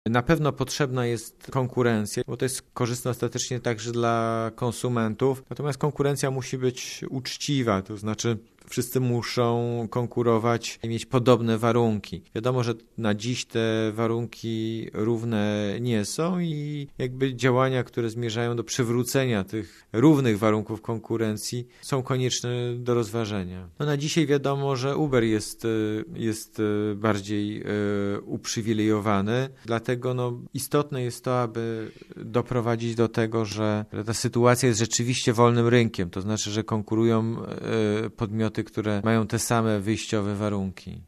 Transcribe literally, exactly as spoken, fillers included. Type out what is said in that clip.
Na pewno potrzebna jest konkurencja, bo to jest korzystne ostatecznie także dla konsumentów, natomiast konkurencja musi być uczciwa, to znaczy wszyscy muszą konkurować i mieć podobne warunki. Wiadomo, że na dziś te warunki równe nie są i jakby działania, które zmierzają do przywrócenia tych równych warunków konkurencji są konieczne do rozważenia. No na dzisiaj wiadomo, że Uber jest, jest bardziej uprzywilejowany, dlatego no, istotne jest to, aby doprowadzić do tego, że ta sytuacja jest rzeczywiście wolnym rynkiem, to znaczy, że konkurują podmioty, które mają te same wyjściowe warunki.